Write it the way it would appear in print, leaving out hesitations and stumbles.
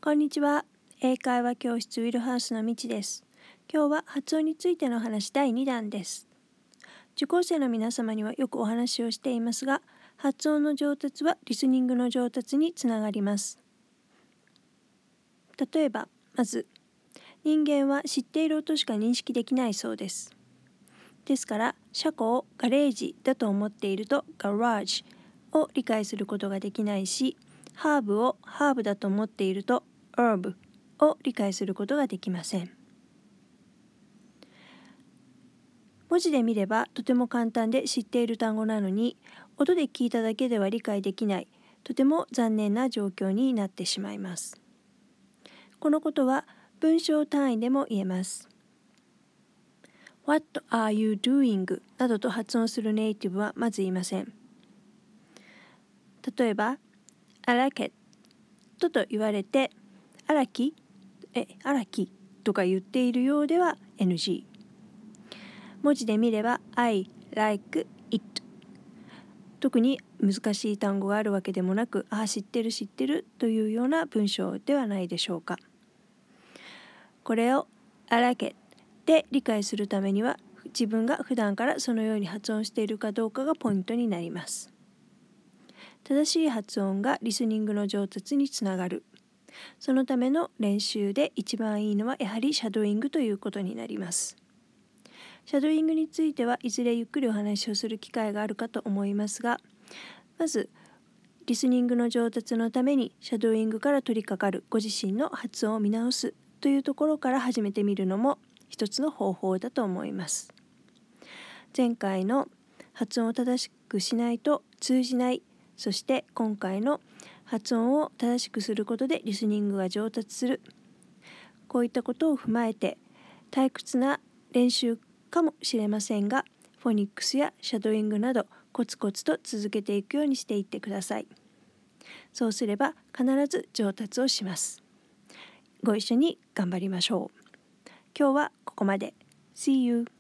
こんにちは。英会話教室ウィルハウスのみちです。今日は発音についての話第2弾です。受講生の皆様にはよくお話をしていますが、発音の上達はリスニングの上達につながります。例えば、まず、人間は知っている音しか認識できないそうです。ですから、車庫をガレージだと思っているとガラージを理解することができないし、ハーブをハーブだと思っているとherbを理解することができません。文字で見ればとても簡単で知っている単語なのに、音で聞いただけでは理解できない、とても残念な状況になってしまいます。このことは文章単位でも言えます。What are you doing? などと発音するネイティブはまずいません。例えば、I like it と言われて、荒木とか言っているようでは NG。文字で見れば I like it。特に難しい単語があるわけでもなく、知ってるというような文章ではないでしょうか。これを I like it で理解するためには、自分が普段からそのように発音しているかどうかがポイントになります。正しい発音がリスニングの上達につながる。そのための練習で一番いいのはやはりシャドーイングということになります。シャドーイングについてはいずれゆっくりお話をする機会があるかと思いますが、まずリスニングの上達のためにシャドーイングから取り掛かるご自身の発音を見直すというところから始めてみるのも一つの方法だと思います。前回の発音を正しくしないと通じない、そして今回の発音を正しくすることでリスニングが上達する、こういったことを踏まえて退屈な練習かもしれませんが、フォニックスやシャドーイングなどコツコツと続けていくようにしていってください。そうすれば必ず上達をします。ご一緒に頑張りましょう。今日はここまで。See you!